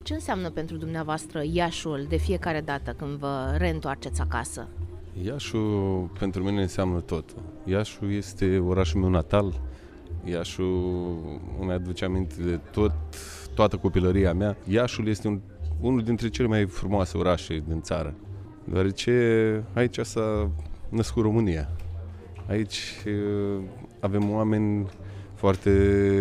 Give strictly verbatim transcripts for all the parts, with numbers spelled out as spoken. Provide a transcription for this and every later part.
Ce înseamnă pentru dumneavoastră Iașul de fiecare dată când vă reîntoarceți acasă? Iașul pentru mine înseamnă tot. Iașul este orașul meu natal. Iașul îmi aduce aminte de tot, toată copilăria mea. Iașul este un, unul dintre cele mai frumoase orașe din țară, deoarece aici s-a născut România. Aici avem oameni foarte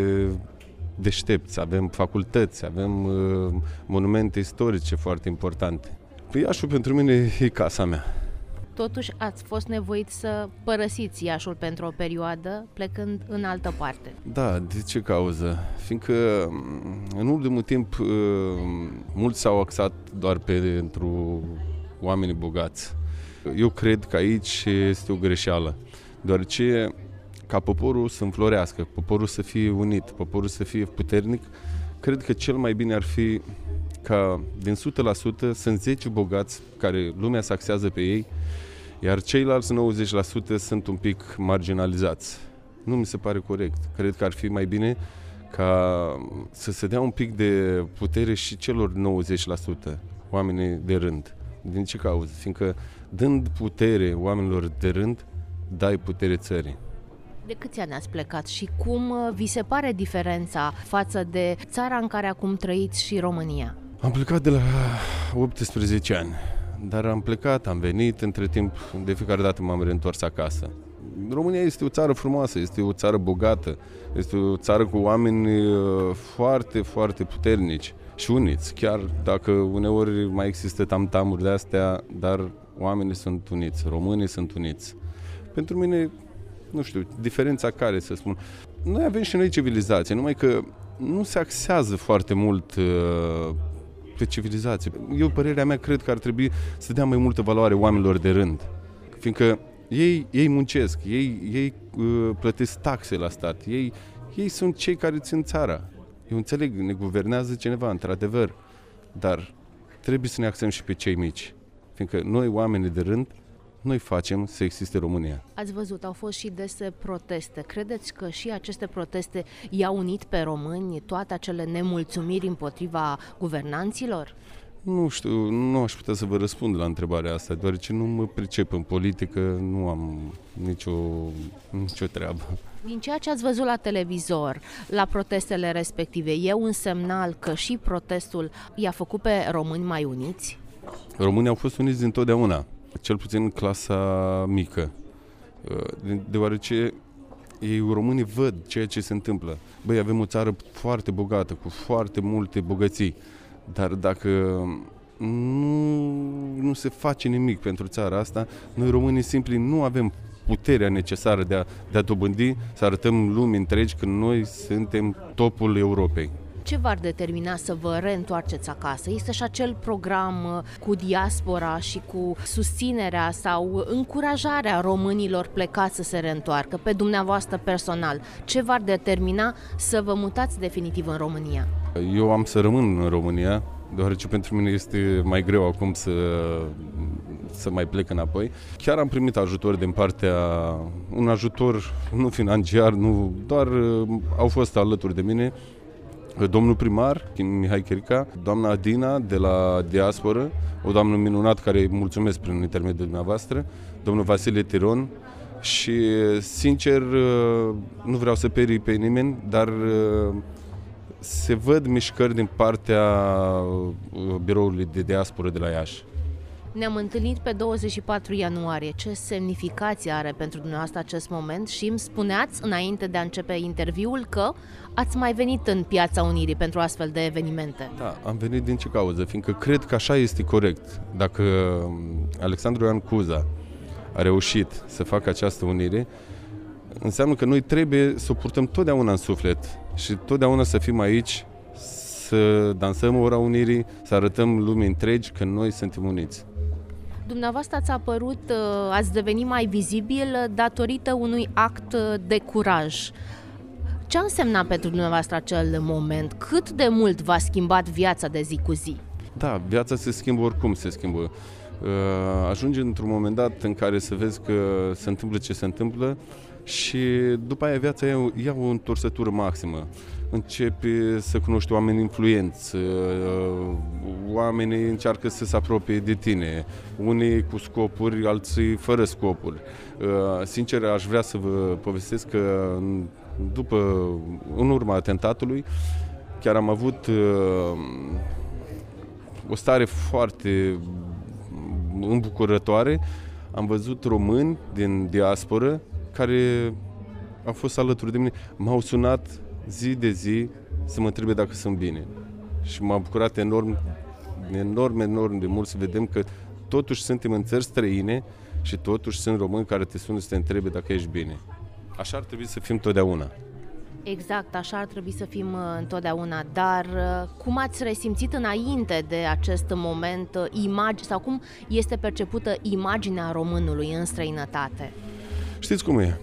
deștepți, avem facultăți, avem uh, monumente istorice foarte importante. Iașul pentru mine e casa mea. Totuși ați fost nevoit să părăsiți Iașul pentru o perioadă, plecând în altă parte. Da, de ce cauză? Fiindcă în ultimul timp mulți s-au axat doar pentru oamenii bogați. Eu cred că aici este o greșeală, deoarece ca poporul să înflorească, poporul să fie unit, poporul să fie puternic, cred că cel mai bine ar fi ca din o sută la sută sunt zece bogați care lumea se axează pe ei, iar ceilalți nouăzeci la sută sunt un pic marginalizați. Nu mi se pare corect. Cred că ar fi mai bine ca să se dea un pic de putere și celor nouăzeci la sută, oamenii de rând. Din ce cauză? Fiindcă dând putere oamenilor de rând, dai putere țării. De câți ani ați plecat și cum vi se pare diferența față de țara în care acum trăiți și România? Am plecat de la optsprezece ani, dar am plecat, am venit, între timp, de fiecare dată m-am reîntors acasă. România este o țară frumoasă, este o țară bogată, este o țară cu oameni foarte, foarte puternici și uniți, chiar dacă uneori mai există tam-tamuri de astea, dar oamenii sunt uniți, românii sunt uniți. Pentru mine, nu știu, diferența care să spun. Noi avem și noi civilizație, numai că nu se axează foarte mult uh, pe civilizație. Eu, părerea mea, cred că ar trebui să dea mai multă valoare oamenilor de rând. Fiindcă ei, ei muncesc, ei, ei uh, plătesc taxe la stat, ei, ei sunt cei care țin țara. Eu înțeleg, ne guvernează cineva, într-adevăr, dar trebuie să ne axăm și pe cei mici. Fiindcă noi, oamenii de rând, noi facem să existe România. Ați văzut, au fost și dese proteste. Credeți că și aceste proteste i-au unit pe români, toate acele nemulțumiri împotriva guvernanților? Nu știu, nu aș putea să vă răspund la întrebarea asta, deoarece nu mă pricep în politică, nu am nicio, nicio treabă. Din ceea ce ați văzut la televizor, la protestele respective, e un semnal că și protestul i-a făcut pe români mai uniți? Românii au fost uniți dintotdeauna, cel puțin în clasa mică, deoarece ei, românii, văd ceea ce se întâmplă. Băi, avem o țară foarte bogată, cu foarte multe bogății, dar dacă nu, nu se face nimic pentru țara asta, noi românii simpli nu avem puterea necesară de a, de a dobândi, să arătăm lumii întregi că noi suntem topul Europei. Ce v-ar determina să vă reîntoarceți acasă? Este și acel program cu diaspora și cu susținerea sau încurajarea românilor plecați să se reîntoarcă, pe dumneavoastră personal. Ce v-ar determina să vă mutați definitiv în România? Eu am să rămân în România, deoarece pentru mine este mai greu acum să, să mai plec înapoi. Chiar am primit ajutor din partea, un ajutor nu financiar, nu, doar au fost alături de mine domnul primar, Mihai Chirica, doamna Adina de la Diasporă, o doamnă minunată care îi mulțumesc prin intermediul dumneavoastră, domnul Vasile Tiron și, sincer, nu vreau să perii pe nimeni, dar se văd mișcări din partea biroului de diasporă de la Iași. Ne-am întâlnit pe douăzeci și patru ianuarie. Ce semnificație are pentru dumneavoastră acest moment? Și îmi spuneați, înainte de a începe interviul, că ați mai venit în Piața Unirii pentru astfel de evenimente. Da, am venit din ce cauză? Fiindcă cred că așa este corect. Dacă Alexandru Ioan Cuza a reușit să facă această unire, înseamnă că noi trebuie să o purtăm totdeauna în suflet și totdeauna să fim aici, să dansăm ora unirii, să arătăm lumii întregi că noi suntem uniți. Dumneavoastră ați apărut, ați devenit mai vizibil datorită unui act de curaj. Ce a însemnat pentru dumneavoastră acel moment? Cât de mult v-a schimbat viața de zi cu zi? Da, viața se schimbă oricum, se schimbă. Ajunge într-un moment dat în care să vezi că se întâmplă ce se întâmplă și după aia viața ia, ia o întorsătură maximă. Începi să cunoști oameni influenți, oamenii încearcă să se apropie de tine, unii cu scopuri, alții fără scopuri. Sincer, aș vrea să vă povestesc că după, în urma atentatului, chiar am avut o stare foarte îmbucurătoare. Am văzut români din diasporă care au fost alături de mine, m-au sunat zi de zi să mă întrebe dacă sunt bine. Și m-a bucurat enorm, enorm, enorm de mult să vedem că totuși suntem în țări străine și totuși sunt români care te sună să te întrebe dacă ești bine. Așa ar trebui să fim totdeauna. Exact, așa ar trebui să fim întotdeauna, dar cum ați resimțit înainte de acest moment imagine sau cum este percepută imaginea românului în străinătate? Știți cum e?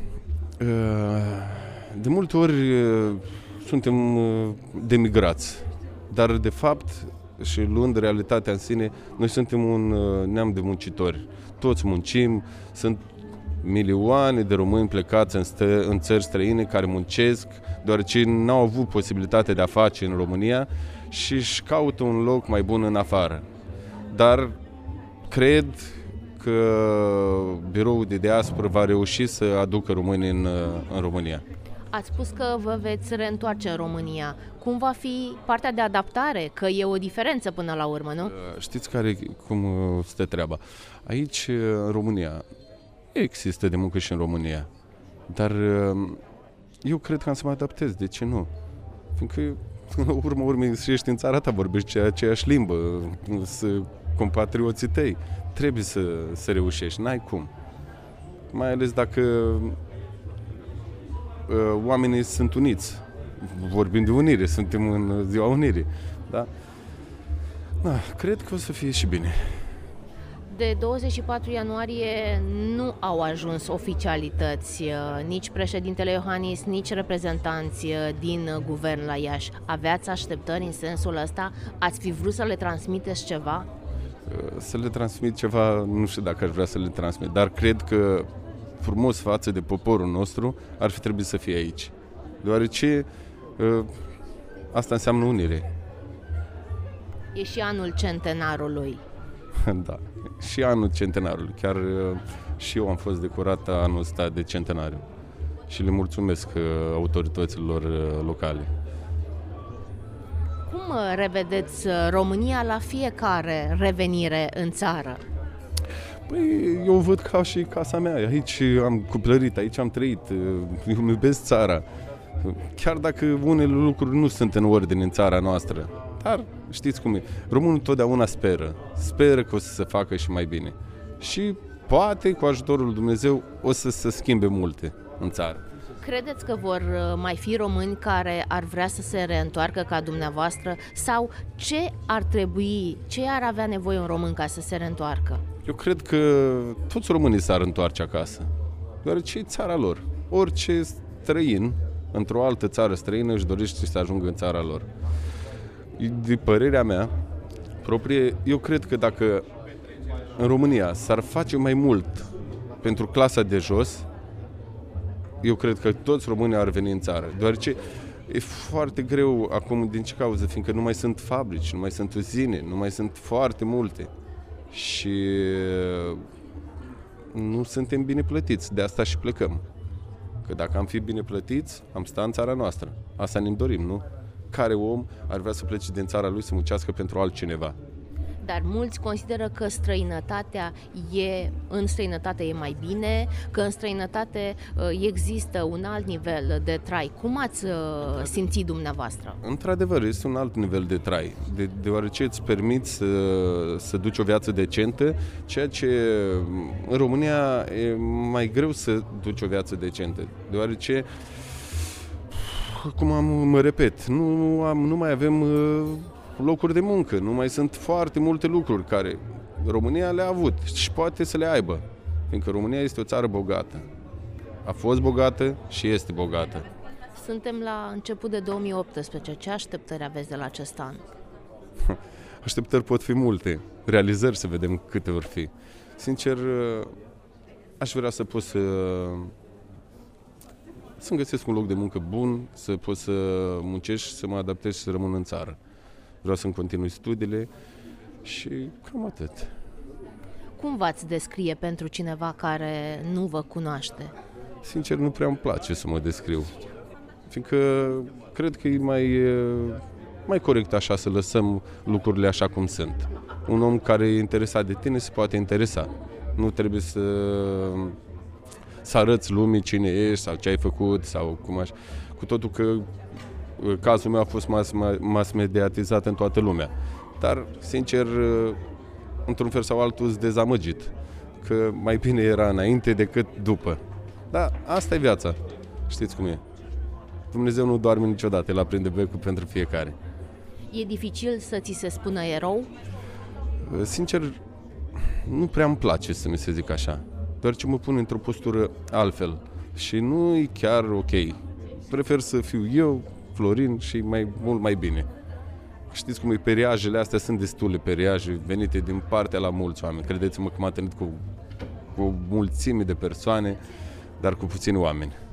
De multe ori suntem demigrați, dar de fapt și luând realitatea în sine, noi suntem un neam de muncitori. Toți muncim, sunt milioane de români plecați în, stă, în țări străine care muncesc, deoarece n-au avut posibilitatea de a face în România și își caută un loc mai bun în afară. Dar cred că biroul de diasporă va reuși să aducă românii în, în România. Ați spus că vă veți reîntoarce în România. Cum va fi partea de adaptare? Că e o diferență până la urmă, nu? Știți care, cum stă treaba? Aici, în România, există de muncă și în România. Dar eu cred că am să mă adaptez. De ce nu? Fiindcă, în urmă urmei, și ești în țara ta, vorbești aceeași limbă, sunt compatrioții tăi. Trebuie să, să reușești, n-ai cum. Mai ales dacă uh, oamenii sunt uniți. Vorbim de unire, suntem în ziua unirii. Da? Da, cred că o să fie și bine. De douăzeci și patru ianuarie nu au ajuns oficialități, nici președintele Iohannis, nici reprezentanți din guvern la Iași. Aveați așteptări în sensul ăsta? Ați fi vrut să le transmiteți ceva? Să le transmit ceva, nu știu dacă aș vrea să le transmit, dar cred că frumos față de poporul nostru ar fi trebuit să fie aici. Deoarece asta înseamnă unire. E și anul centenarului. Da, și anul centenarului. Chiar și eu am fost decorat anul ăsta de centenariu. Și le mulțumesc autorităților locale. Cum revedeți România la fiecare revenire în țară? Păi, eu văd ca și casa mea. Aici am cuplărit, aici am trăit. Eu îmi iubesc țara. Chiar dacă unele lucruri nu sunt în ordine în țara noastră. Dar știți cum e, românul totdeauna speră, speră că o să se facă și mai bine. Și poate, cu ajutorul lui Dumnezeu, o să se schimbe multe în țară. Credeți că vor mai fi români care ar vrea să se reîntoarcă ca dumneavoastră? Sau ce ar trebui, ce ar avea nevoie un român ca să se reîntoarcă? Eu cred că toți românii s-ar întoarce acasă, deoarece e țara lor. Orice străin, într-o altă țară străină, își dorește să ajungă în țara lor. De părerea mea proprie, eu cred că dacă în România s-ar face mai mult pentru clasa de jos, eu cred că toți românii ar veni în țară. Deoarece e foarte greu acum, din ce cauză? Fiindcă nu mai sunt fabrici, nu mai sunt uzine, nu mai sunt foarte multe. Și nu suntem bine plătiți, de asta și plecăm. Că dacă am fi bine plătiți, am sta în țara noastră. Asta ne dorim, nu? Care om ar vrea să plece din țara lui să muncească pentru altcineva? Dar mulți consideră că străinătatea e, în străinătate e mai bine, că în străinătate există un alt nivel de trai. Cum ați simțit dumneavoastră? Într-adevăr, este un alt nivel de trai, de, deoarece îți permiți să, să duci o viață decentă, ceea ce în România e mai greu să duci o viață decentă, deoarece, cum am, mă repet, nu, am, nu mai avem locuri de muncă, nu mai sunt foarte multe lucruri care România le-a avut și poate să le aibă, fiindcă România este o țară bogată. A fost bogată și este bogată. Suntem la început de două mii optsprezece. Ce așteptări aveți de la acest an? Așteptări pot fi multe, realizări să vedem câte vor fi. Sincer, aș vrea să pot să să-mi găsesc un loc de muncă bun, să pot să muncesc, să mă adaptez și să rămân în țară. Vreau să-mi continui studiile și cam atât. Cum v-ați descrie pentru cineva care nu vă cunoaște? Sincer, nu prea îmi place să mă descriu, fiindcă cred că e mai, mai corect așa să lăsăm lucrurile așa cum sunt. Un om care e interesat de tine se poate interesa. Nu trebuie să, să arăți lumii cine ești sau ce ai făcut sau cum aș... Cu totul că cazul meu a fost mas, mas mediatizat în toată lumea. Dar, sincer, într-un fel sau altul sunt dezamăgit. Că mai bine era înainte decât după. Dar asta e viața. Știți cum e. Dumnezeu nu doarme niciodată, El aprinde becul pentru fiecare. E dificil să ți se spună erou? Sincer, nu prea îmi place să mi se zic așa. Doar ce mă pun într-o postură altfel. Și nu e chiar ok. Prefer să fiu eu, Florin, și mai mult mai bine. Știți cum e, periajele astea sunt destule periaje venite din partea la mulți oameni. Credeți-mă că m-am întâlnit cu, cu o mulțime de persoane, dar cu puțini oameni.